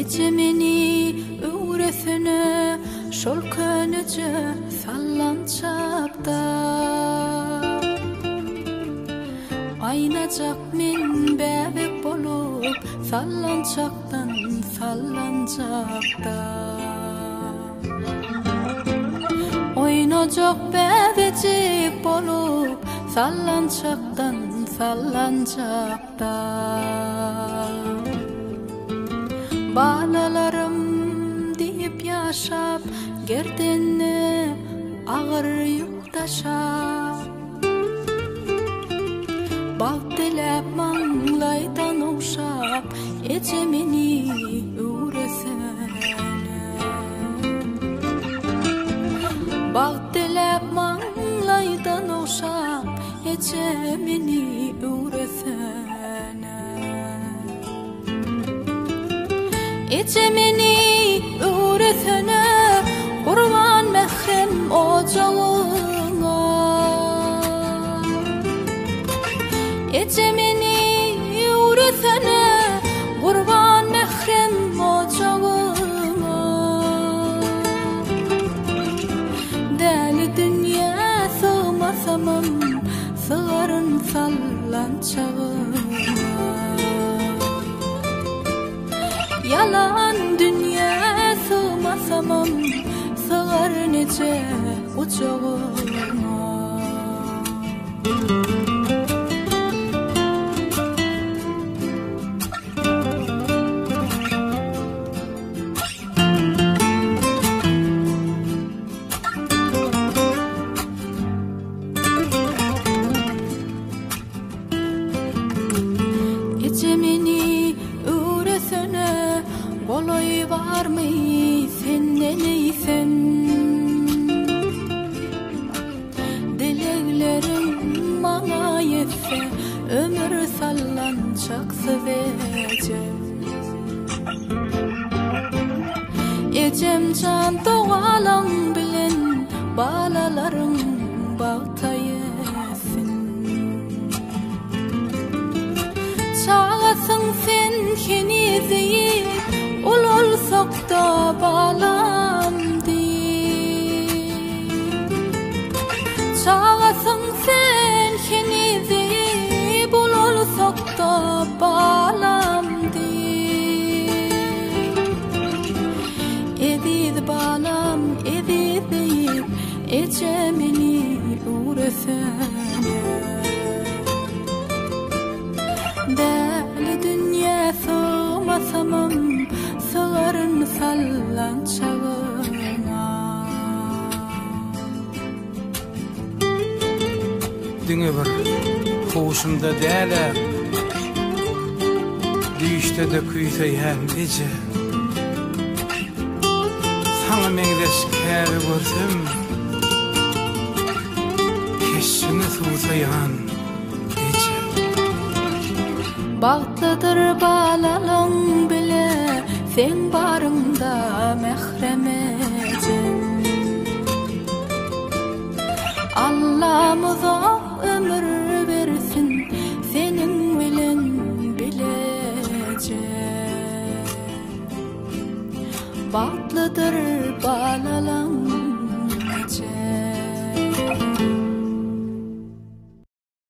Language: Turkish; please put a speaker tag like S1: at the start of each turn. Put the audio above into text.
S1: Ece meni öğretene şol könece sallançakta Aynacak min bebek bolup sallançaktan sallançakta Oynacak bebecik bolup sallançaktan sallançakta Balalarım deyip yaşap gerdenine ağır yük taşap Bağ dilep manglaydan okşap Ece meni öğresene Bağ dilep manglaydan okşap Ece meni öğresene Ece meni öğretene kurban mehrem ocağına Ece meni öğretene kurban mehrem ocağına Deli dünya sığmasamam sığarın sallançağına Yalan dünya sığmasamam sığar nece uçağıma Ece meni öğresene Bolay var mı sen neysen Dileklerim bana yetse ömür sallanacak seveceğim Ecem can doğalan bilen balalarım bağta yesin Çağasın sen kenizi ol olsak da balam değil Çağasın sen kenizi bul olsak da balam değil Edid balam edid deyip Ece meni öğresene Deli dünya sığmasamam sığarın sallançağına
S2: Düňe bir hoşumda däler Düýşde de küýseýän Ece Saňa meňdeş käbi görsem Keşini suwsaýan Ece
S1: Bagtlydyr balalaň bile sen barında mehrem ecem Allah'ımıza ömür versin senin bilen bilecek Bagtlydyr